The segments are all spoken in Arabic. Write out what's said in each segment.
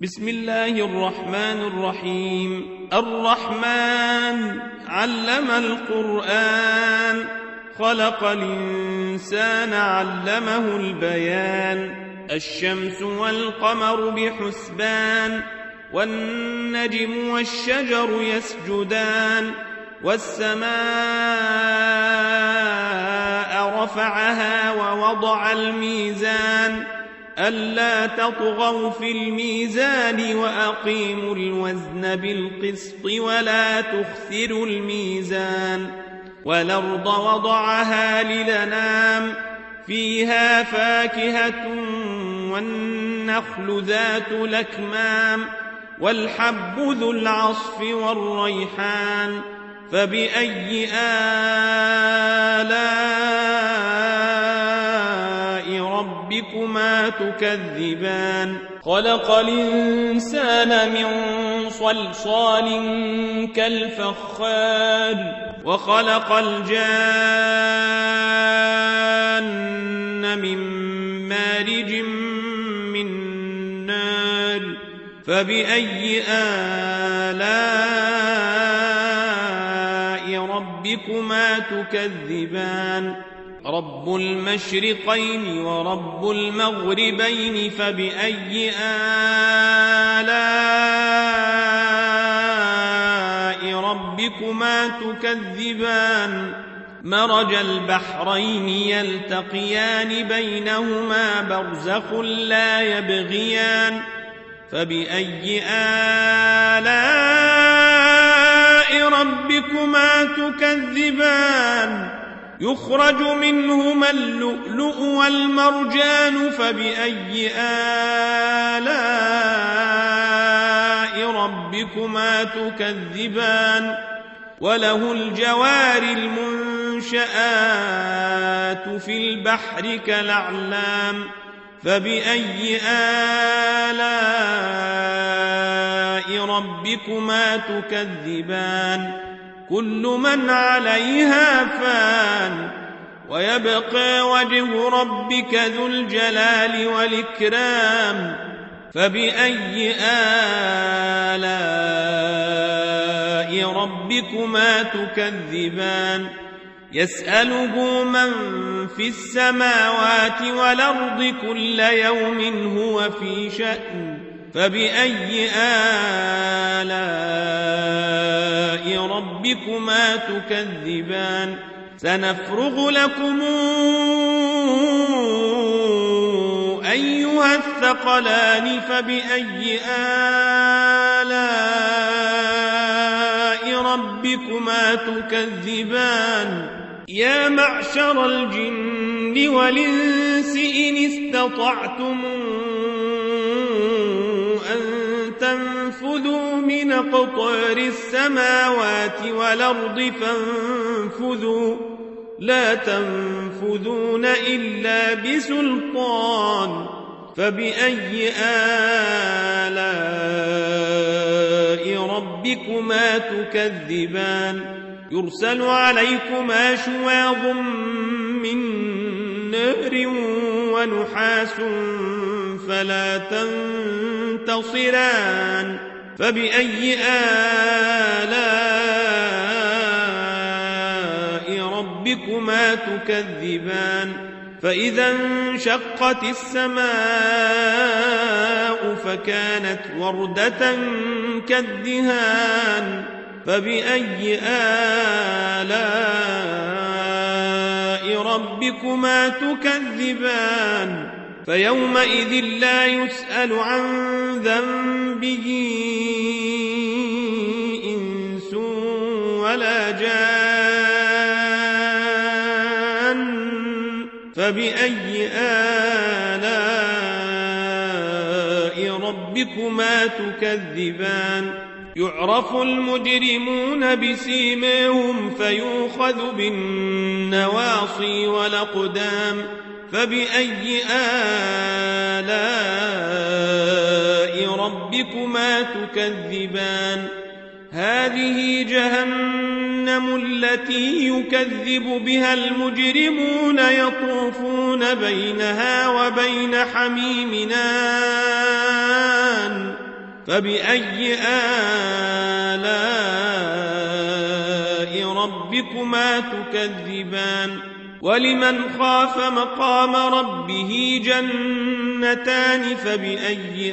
بسم الله الرحمن الرحيم. الرحمن علم القرآن، خلق الإنسان علمه البيان. الشمس والقمر بحسبان، والنجم والشجر يسجدان. والسماء رفعها ووضع الميزان، ألا تطغوا في الميزان وأقيموا الوزن بالقسط ولا تخسروا الميزان. والأرض وضعها للأنام، فيها فاكهة والنخل ذات الأكمام، والحب ذو العصف والريحان. فبأي آلاء ربكما تكذبان؟ خلق الإنسان من صلصال كالفخار، وخلق الجان من مارج من نار. فبأي آلاء ربكما تكذبان؟ رب المشرقين ورب المغربين، فبأي آلاء ربكما تكذبان؟ مرج البحرين يلتقيان، بينهما برزخ لا يبغيان. فبأي آلاء ربكما تكذبان؟ يخرج منهما اللؤلؤ والمرجان. فبأي آلاء ربكما تكذبان؟ وله الجوار المنشآت في البحر كالأعلام. فبأي آلاء ربكما تكذبان؟ كل من عليها فان، ويبقى وجه ربك ذو الجلال والإكرام. فبأي آلاء ربكما تكذبان؟ يسأله من في السماوات والأرض كل يوم هو في شأن. فبأي آلاء ربكما تكذبان؟ سنفرغ لكم أيها الثقلان. فبأي آلاء ربكما تكذبان؟ يا معشر الجن والإنس إن استطعتم أن تنفذوا من أقطار السماوات والأرض فانفذوا، لا تنفذون إلا بسلطان. فبأي آلاء ربكما تكذبان؟ يرسل عليكما شواظ من نار ونحاس فلا تنتصران. فبأي آلاء ربكما تكذبان؟ فإذا انشقت السماء فكانت وردة كالدهان. فبأي آلاء ربكما تكذبان؟ فيومئذ لا يسأل عن ذنبه إنس ولا جان. فبأي آلاء ربكما تكذبان؟ يعرف المجرمون بسيماهم فيؤخذ بالنواصي والأقدام. فبأي آلاء ربكما تكذبان؟ هذه جهنم التي يكذب بها المجرمون يطوفون بينها وبين حميم آن فبأي آلاء ربكما تكذبان ولمن خاف مقام ربه جنتان فبأي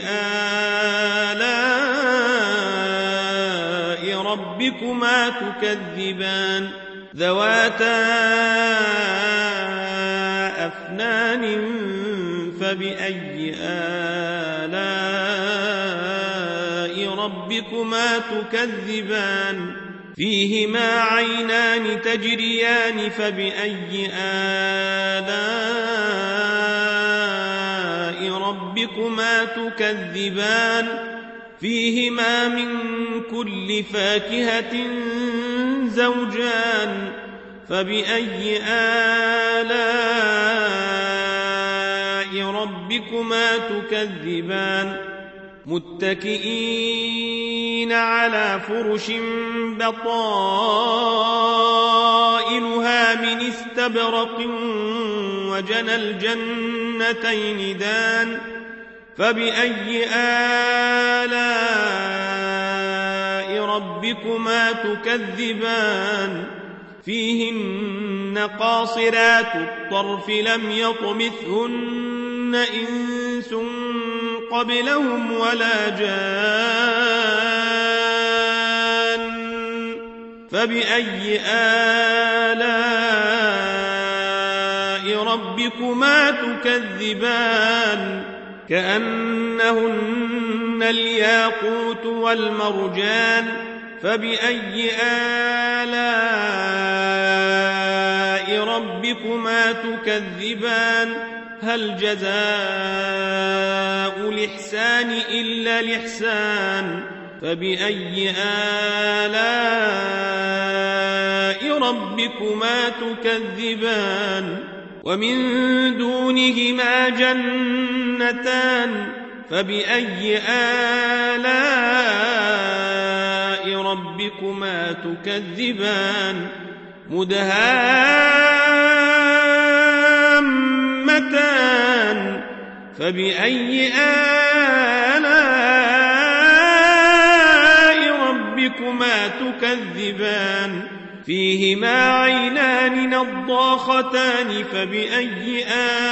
آلاء ربكما تكذبان ذواتا أفنان فبأي آلاء ربكما تكذبان فيهما عينان تجريان فبأي آلاء ربكما تكذبان فيهما من كل فاكهة زوجان فبأي آلاء ربكما تكذبان متكئين على فرش بطائنها من استبرق وجنى الجنتين دان فبأي آلاء ربكما تكذبان فيهن قاصرات الطرف لم يطمثهن إنس قبلهم ولا جان فبأي آلاء ربكما تكذبان كأنهن الياقوت والمرجان فبأي آلاء ربكما تكذبان هل جزاء الإحسان إلا الإحسان فبأي آلاء ربكما تكذبان ومن دونهما جنتان فبأي آلاء ربكما تكذبان مدهامتان فبأي آلاء ربكما تكذبان فيهما عينان نضاختان فبأي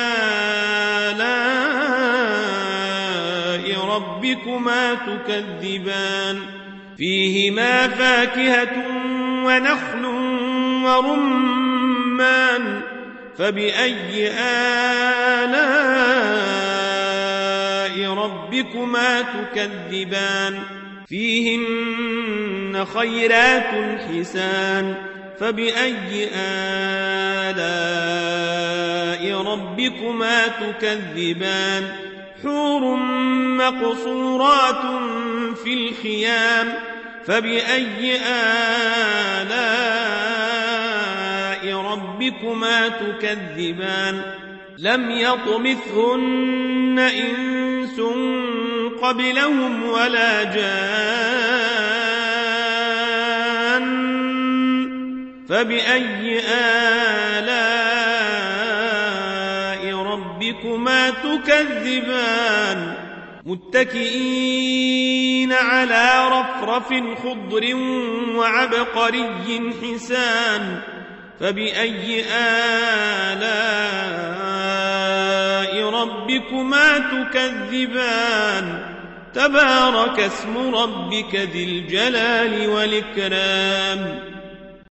آلاء ربكما تكذبان فيهما فاكهة ونخل ورمان فبأي آلاء ربكما تكذبان فيهن خيرات حسان فبأي آلاء ربكما تكذبان حور مقصورات في الخيام فبأي آلاء ربكما تكذبان لم يطمثهن إنس قبلهم ولا جان فبأي آلاء ربكما تكذبان متكئين على رفرف خضر وعبقري حسان فبأي آلاء ربكما تكذبان تبارك اسم ربك ذي الجلال والإكرام